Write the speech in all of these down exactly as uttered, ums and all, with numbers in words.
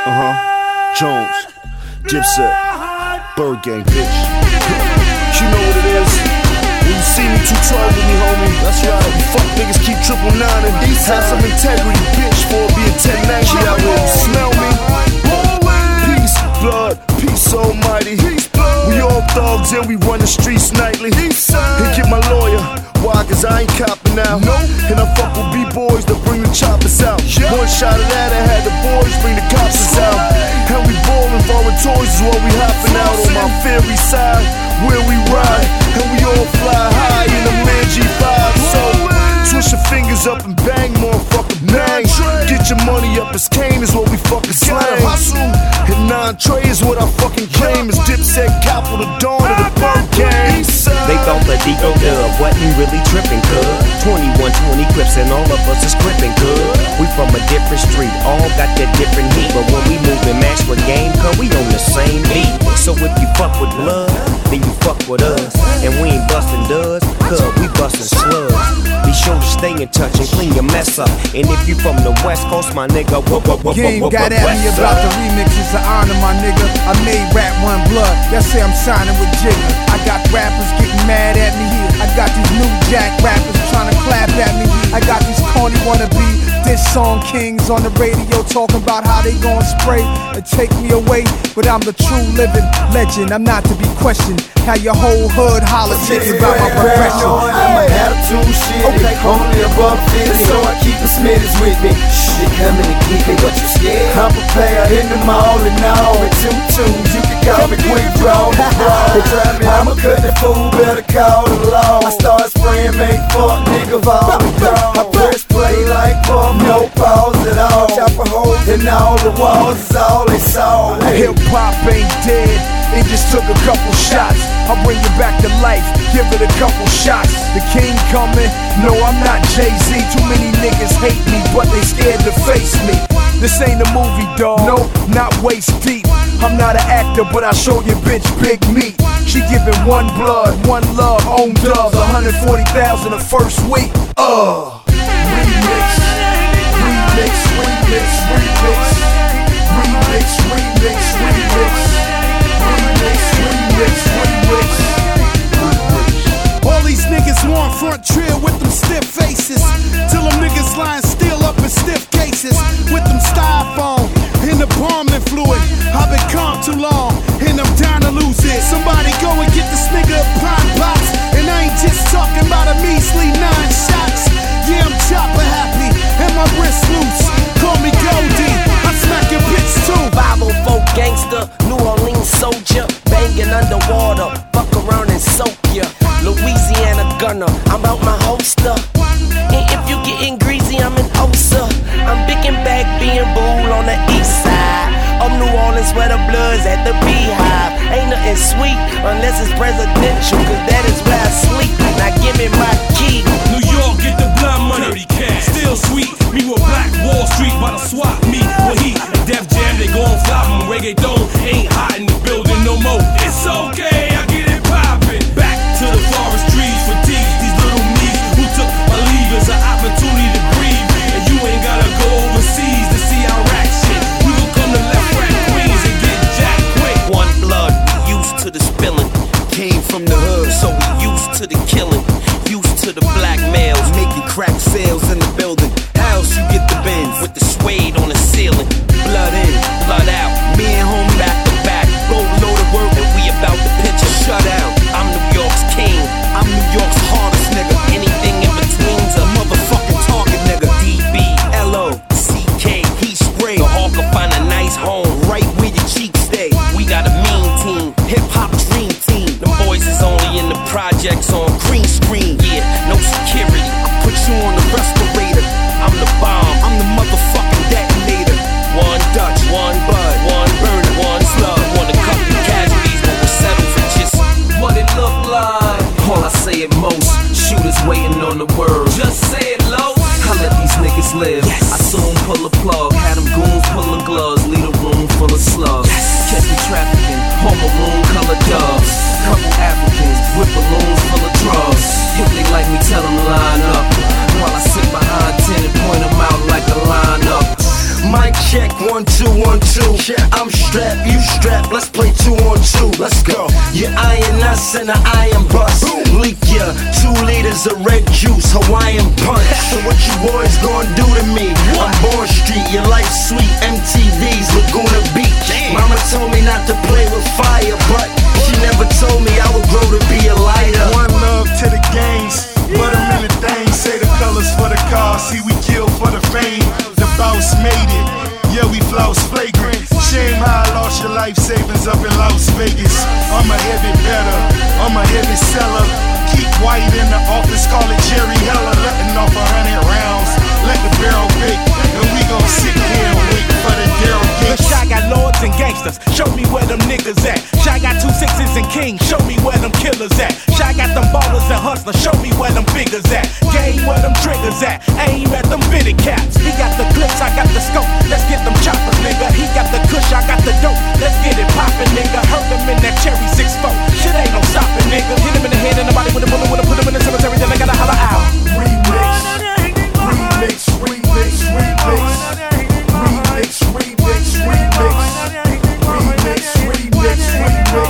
Uh-huh. Jones, Dipset, Bird Gang, bitch. You know what it is. When you see me, too trouble with me, homie. That's right. You fuck niggas keep triple nine and these have some integrity, bitch. For it be a ten ninety out here. You smell me? Peace, blood, peace almighty. We all thugs and we run the streets nightly. And get my lawyer. Why? Cause I ain't copping out. And I fuck with B-boys that bring the choppers out. One shot of that, I had the boys bring the cops out. And we ballin', foreign toys is what we hopping out on my fairy side, where we ride. And we all fly high in the man G five. So twist your fingers up and bang, motherfucker, bang. Get your money up, it's Kane is what we fucking slang. And non-Trey is what I fucking claim. Is Dipset, capital, the dawn of the Bird Gang. They thought the Digo dub wasn't really tripping, cuz twenty-one twenty Crips and all of us is crippin', good. We from a different street, all got that different heat. But when we move and match with game, cuz we on the same beat. So if you fuck with blood, then you fuck with us. And we ain't bustin' duds, cuz we bustin' slugs. Be sure to stay in touch and clean your mess up. And if you from the West Coast, my nigga, what, what, what, Game what, got what, at me about the remixes of honor, my nigga. I made rap one blood. Y'all say I'm signing with Jigga. I got rappers getting mad at me here. I got these new jack rappers trying to clap at me. I got these corny wannabe diss song kings on the radio talking about how they gon' spray and take me away. But I'm the true living legend. I'm not to be questioned. How your whole hood politics about my progression. I'm an attitude shit, okay. Only above fifty, so I keep the Smitties with me. Shit coming to keep me, but you scared? I'm prepared in the mall and all with two twos. You can call me quick draw. They try me, I'ma cut that fool, better call the law. I start spraying, make fuck nigga fall the dog. I press play like fuck, no pause at all. Chop a hole in all the walls, is all they saw. Hip hop ain't dead, it just took a couple shots. I'll bring it back to life, give it a couple shots. The king coming, no I'm not Jay-Z. Too many niggas hate me, but they scared to face me. This ain't a movie, dawg, no, not waist deep. I'm not an actor, but I show your bitch big meat. She giving one blood, one love, own dubs, one hundred forty thousand the first week. Uh, remix, remix, remix, remix, remix, remix, remix, remix, remix, remix. All these niggas want front trail with them stiff faces, till them niggas lying still up in stiff cases with them styrofoam in the palming fluid. I've been calm too long and I'm down to lose it. Somebody go and get this nigga a pine box. And I ain't just talking about a measly nine shots. Yeah, I'm chopper happy and my wrist loose. Call me Goldie, I smack your bitch too. five oh four gangster, New Orleans soldier, banging underwater, fuck around and soak ya. Louisiana gunner, I'm out my holster. And if you getting greasy, I'm an Osa. I'm big and back being bull on the east side of New Orleans where the blood's at the beehive. Ain't nothing sweet unless it's presidential, cause that is where I sleep. Now give me my key. New York, get the blood money. Still sweet, me with Black Wall Street by the swap meet with heat. Def Jam, they gon' flop 'em. Reggaeton ain't hot in the building no more. It's okay, I get it poppin'. Back to the forest trees for teeth. These little me's who took my leave as an opportunity to breathe. And you ain't gotta go overseas to see our rack shit. We gon' come to left rack Queens and get jacked quick. One blood, we used to the spilling. Came from the hood, So we used to the killing, used to the black males. making crack sales in the building. How else you get the Benz? With the suede on the ceiling, Blood in, blood out, me and homie back to back, boatload of work. and we about the picture. Shut out. I'm New York's king. I'm New York's hardest nigga. Anything in between's a Motherfucking target nigga. D B, L O, C K. he spray The hawk will find a nice home. right where your cheeks stay. We got a mean team. Hip hop dream team. The boys is only in the projects on Green screen. yeah, no security. Put you on the respirator. I'm the bomb. I'm the motherfucking detonator. One Dutch, one Bud, one Burner, one Slug. One a couple casualties, but we'll settle for just what it look like. All I say at most, shooters waiting on the word. Just say it low. I let these niggas live. Yes. I soon pull a plug, had them goons pulling gloves, leave a room full of slugs. Yes. Catch me trafficking, home maroon colored doves. Couple Africans with balloons full of drugs. If they like me, tell them line up. While I sit behind ten and point them out like a lineup. Mic check, one, two, one, two. I'm strapped, you strapped, let's play two on two. Let's go. You eyeing us and I am bust. Leak ya, two liters of red juice, Hawaiian punch. So what you boys gonna do to me? I'm Born Street, your life sweet, M T V's Laguna Beach. Mama told me not to play with fire, but she never told me I would grow to be a lighter. One love to the gangs, put them in the thing. Say the colors for the car, see we kill for the fame. The boss made it, yeah we floss flagrant. Shame how I lost your life savings up in Las Vegas. I'm a heavy better, I'm a heavy seller. Keep white in the office, call it Jerry Heller. Letting off a hundred rounds, let the barrel bake. And we gon' sit here and wait for the Daryl Gates. Shy got lords and gangsters, show me where them niggas at. Shy got two sixes and kings, show me where them killers at. Shy got them ballers and hustlers, show me where them figures at. Game where them triggers at, aim at them fitted caps. He got the clips, I got the scope, let's get them choppers, nigga. He got the kush, I got the dope, let's get it poppin', nigga. Heard him in that cherry six four, shit ain't no stoppin', nigga. Hit him in the head and the body with a bullet, with a put him in the cemetery, then I gotta holler out. Remix, remix, remix, remix, remix, remix, remix, remix, remix.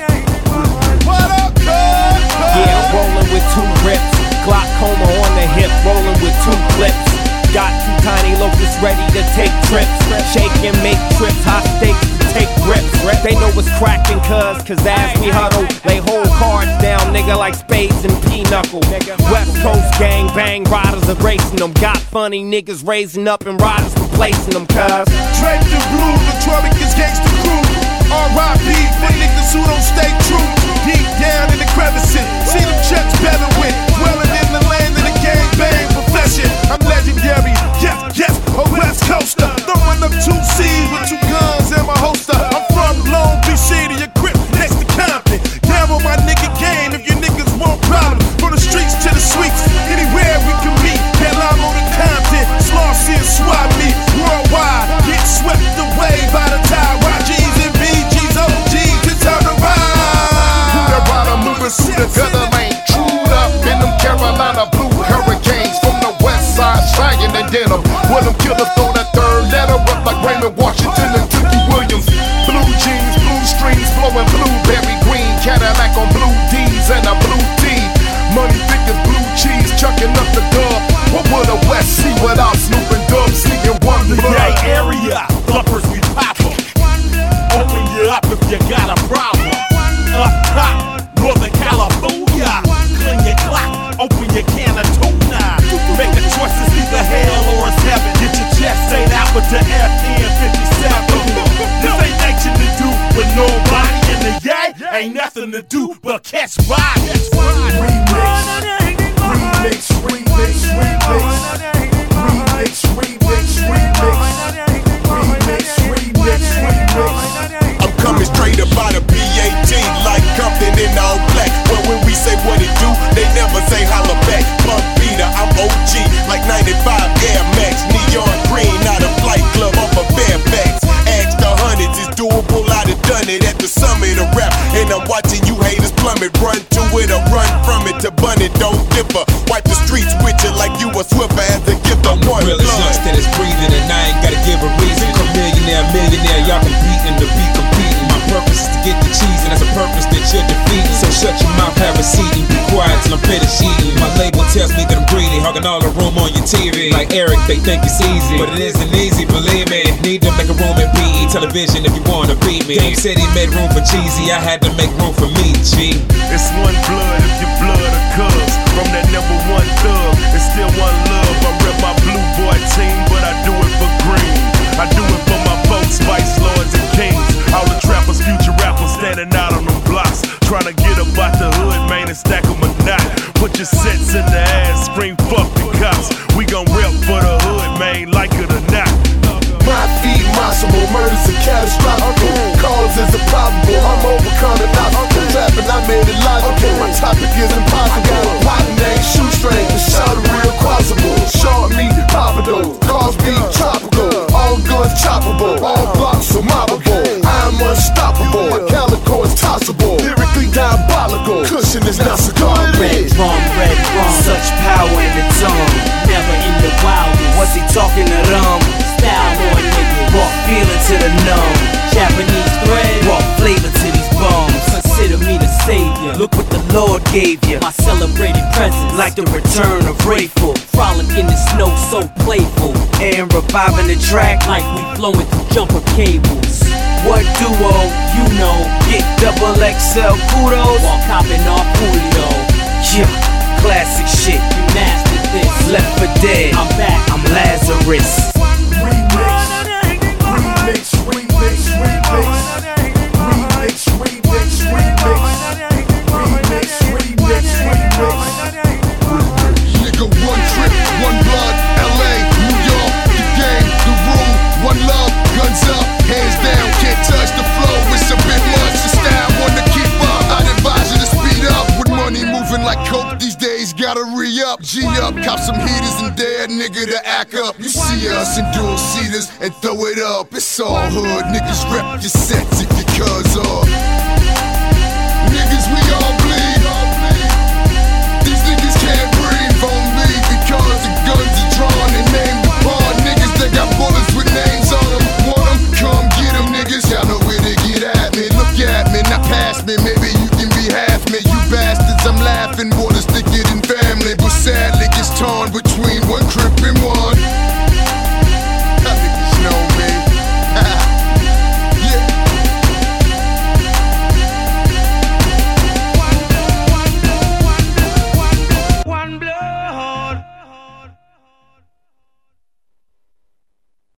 What up, cuz? Yeah, I'm rolling with two rips. Glaucoma on the hip, rolling with two clips. Got two tiny locusts ready to take trips. Shake and make trips, hot stakes to take grips. They know what's crackin' cuz, cause as we huddle, they hold cards down, nigga, like spades and pinochle. West Coast gang bang, riders are racing them. Got funny niggas raising up and riders replacing them, cuz. Draped in blue, the Tropic is gangsta crew. R I P for niggas who don't stay true. Deep down in the crevices, see them checks better with. Dwelling in the land of the gang bang profession. I'm legendary, yes, yes, a West Coaster. Throwing up two C's with two guns in my holster. I'm from Long Beach City, a crib next to Compton. Down on my nigga game if you niggas want problems. From the streets to the suites, anywhere we can meet. Pelamo to Compton, Slauson and swap me. Worldwide, get swept away by the tide. Y Gs and B Gs, O Gs, it's on the ride. Who the rider moving through the gutter lane? Trued up in them Carolina blue hurricanes. From the west side, trying and denim. When them killers throw that third letter up like Raymond Washington and Tookie Williams. Blue jeans, blue strings, blowing blueberry green. Cadillac on blue D's and a blue tee. Money thick as blue cheese, chucking up the dub. What would a West see without Snoop and Dub sneaking one The blood? gay area, bumpers we pop 'em. Open you up if you got a problem. Up top, Northern California. Clean your clock, open your can of tuna. Make the choices, either hell or it's heaven. Get your chest ate out with the F N fifty-seven. This ain't nothing to do with nobody in the yay. Ain't nothing to do but catch bodies. Remix, remix, remix, remix, remix, remix, remix, remix, remix. I'm coming straight up out of B eighteen, like Compton in all black. But when we say what it do, they never say holla back. Pump beater, I'm O G, like ninety-five Air Max. Neon green, not a flight club off of Fairfax. Ask the hundreds, it's doable, I done done it at the summit of rap. And I'm watching you haters plummet. Run to it or run from it, to bun it, don't differ. Wipe the streets with you like you a Swiffer as a gift of one realest youngster that's breathing, and I ain't gotta give a reason. Come millionaire, millionaire, y'all competing to be competing. My purpose is to get the cheese, and that's a purpose that you're defeating. So shut your mouth, have a seat, and be quiet till I'm finished eating. My label tells me that I'm greedy, hogging all the room on your T V. Like Eric, they think it's easy, but it isn't easy, believe me. Need to make a room in P E television if you wanna beat me. Game said he made room for Cheesy, I had to make room for me, G. It's one blood if you blood a cuz. From that number one thug, it's still one love. I rep my blue boy team, but I do it for green. I do it for my folks, Spice Lords and Kings. All the trappers, future rappers standing out on them blocks. Trying to get up out the hood, man, and stack them a knot. Put your sets in the ass, scream fuck the cops. We gon' rep for the hood, man, like it or not. My feet, possible murders are catastrophic. Cause is improbable. I'm overcoming obstacles. Rapping, I made it logical. My topic is impossible. I got a partner named Shoestring. The shout real possible. Short meat, Papa Dough. Cars be tropical. like the return of Rayful. Frolic in the snow, so playful. And reviving the track like we flowing through jumper cables. What duo, you know, get double X L kudos while copping off Julio. Yeah, classic shit. You mastered this. Left for dead. I'm back. I'm Lazarus. Remix, remix, remix, remix, remix, remix, remix, remix, remix, remix. Nigga, one trip, one blood, L A, New York, the game, the room, one love, guns up, hands down, can't touch the flow. It's a bit much, the style wanna keep up. I'd advise you to speed up. With money moving like coke these days, gotta re-up, G up, cop some heaters and dare nigga to act up. You see us in dual seaters and throw it up. It's all hood, niggas rep your sets if you cuz of. Niggas, we all bleed. These niggas can't breathe on me because the guns are drawn and named upon niggas that got bullets with names on them. Want them? Come get them, niggas. Y'all know where they get at me. Look at me, not past me. Maybe you can be half me. You bastards, I'm laughing, boy.